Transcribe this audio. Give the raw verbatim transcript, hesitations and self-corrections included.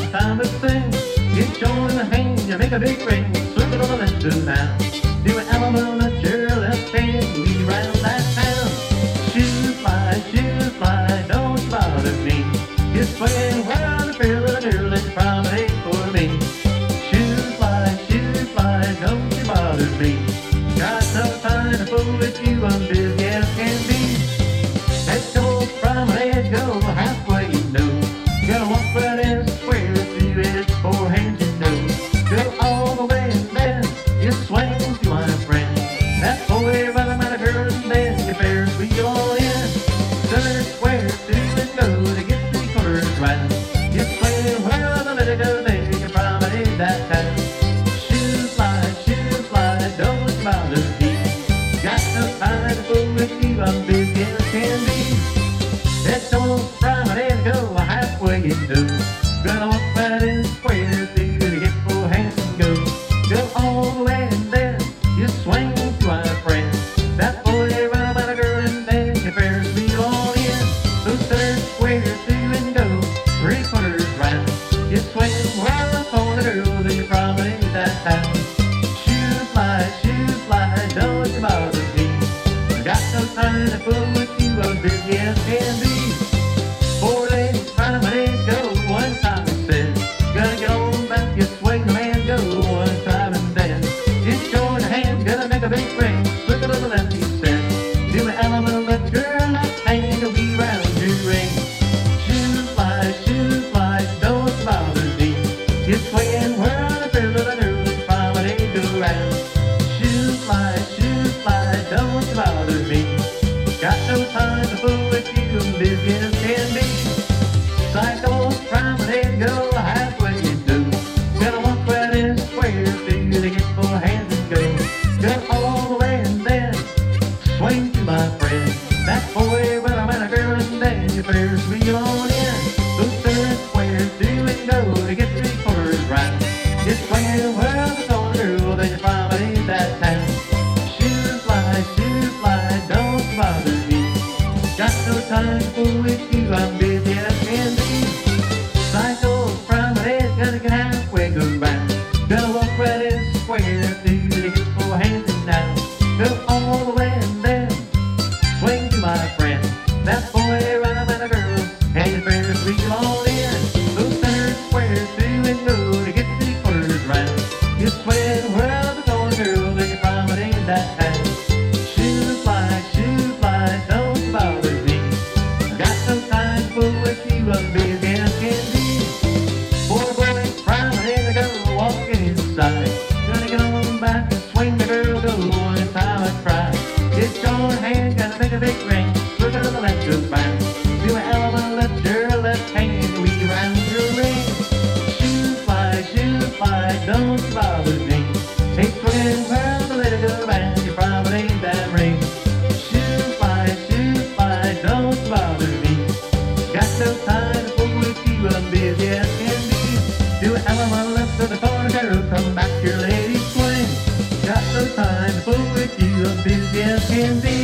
time to sing. Get joined in the hand, you make a big ring. Swing it on the left to now. Do an element at your left hand. We round that town. Shoes fly, shoes fly, don't bother me. You're swinging around the field of the girl and promenade for me. Shoes fly, shoes fly, don't you bother me. Got no time to fool with you, I'm busy as can be. Let's go promenade, go halfway, you know. Gotta walk right in the square, through its four hands, you know. Go all the way and then you swing to my friend. That's the way by the matter, girl, and then you Ferris wheel on in. Third square, through and go to get three quarters right. You swing well, the little go there, you promenade that time. Shoes fly, shoes fly, don't bother me. Got no time to fool with you, I'm busy as can be. Let's go promenade, go halfway, you know. Gonna walk right in the square, through to get four hands and go. Go all the way and then you swing to my friend. That boy right about a girl and then you Ferris wheel on in. Those third square, through and go, three quarters round. You swing well up on the girl, then you promenade that time. Shoes fly, shoes fly, don't you bother me. I got no time to fool with you, I'm busy as can be. Four ladies promenade, go one time and said. Gonna get on back, you swing the man, go one time and then. You join the hand, gonna make a big ring. Look at the left, he said. Do an element, let your left hand go be round your ring. Shoes fly, shoes fly, don't bother me. You swinging where the field of the girls promenade go round. Shoes fly, shoes fly, don't bother me. Got no time to fool with you, I'm busy as can be. Cycle, promenade, go halfway, you do. Gonna walk right in the square, through to get four hands and go. Go all the way and then swing to my friend. That boy, but I'm at a girl and then you Ferris wheel on in. Those third squares, through and go to get three quarters right. You swing well the corner, girl, then you promenade that town. Shoes fly, shoes fly, don't bother me. Got no time to fool with you, I'm busy as can be. Cycle, promenade, gonna get halfway, go round. Gonna walk right in the square, through to get four hands and down. Go all the way and then swing to my friend. That boy right up at a girl, and you Ferris wheel on in. Those third squares, through and go to get three quarters round. You swing well the corner, girl, then you promenade that town. Shoes fly, shoes fly, don't bother me. I got no time to fool with you, I'm busy as can be. Four boys promenade, the girl walking inside. Gonna get on back and swing the girl, go one time I try. Get your hand, gotta make a big ring. Look at the left goes round. Do an element, let your left hand we round your ring. Shoes fly, shoes fly, don't bother me. Hey, swing well to let it go round, you promenade that ring. Shoes fly, shoes fly, don't bother me. Got no time to fool with you, I'm busy as can be. Do an element, left of the corner, girl, come back, your lady swing. Got no time to fool with you, I'm busy as can be.